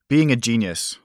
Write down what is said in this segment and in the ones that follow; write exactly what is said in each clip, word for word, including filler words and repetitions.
Being a genius.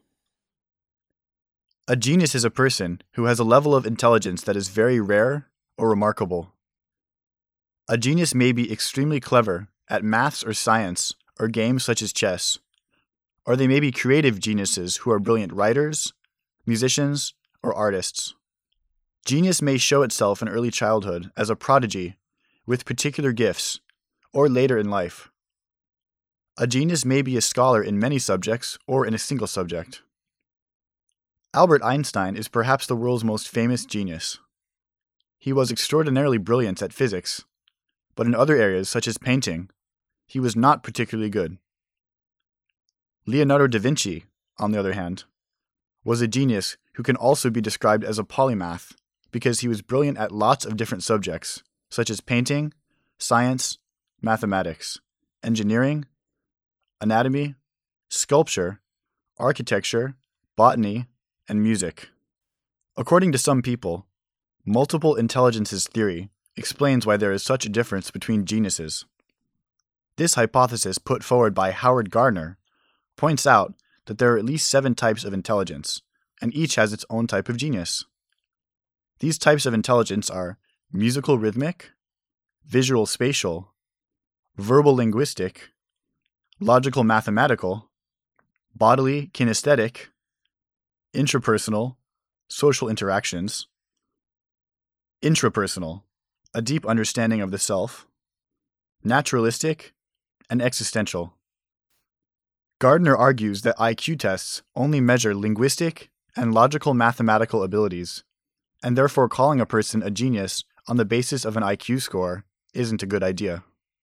A genius is a person who has a level of intelligence that is very rare or remarkable. A genius may be extremely clever at maths or science or games such as chess, or they may be creative geniuses who are brilliant writers, musicians, or artists. Genius may show itself in early childhood as a prodigy with particular gifts, or later in life. A genius may be a scholar in many subjects or in a single subject. Albert Einstein is perhaps the world's most famous genius. He was extraordinarily brilliant at physics, but in other areas such as painting, he was not particularly good. Leonardo da Vinci, on the other hand, was a genius who can also be described as a polymath because he was brilliant at lots of different subjects, such as painting, science, mathematics, engineering, anatomy, sculpture, architecture, botany, and music. According to some people, multiple intelligences theory explains why there is such a difference between geniuses. This hypothesis, put forward by Howard Gardner, points out that there are at least seven types of intelligence, and each has its own type of genius. These types of intelligence are musical rhythmic, visual spatial, verbal linguistic, logical mathematical, bodily kinesthetic, intrapersonal, social interactions, intrapersonal, a deep understanding of the self, naturalistic, and existential. Gardner argues that I Q tests only measure linguistic and logical mathematical abilities, and therefore calling a person a genius on the basis of an I Q score isn't a good idea.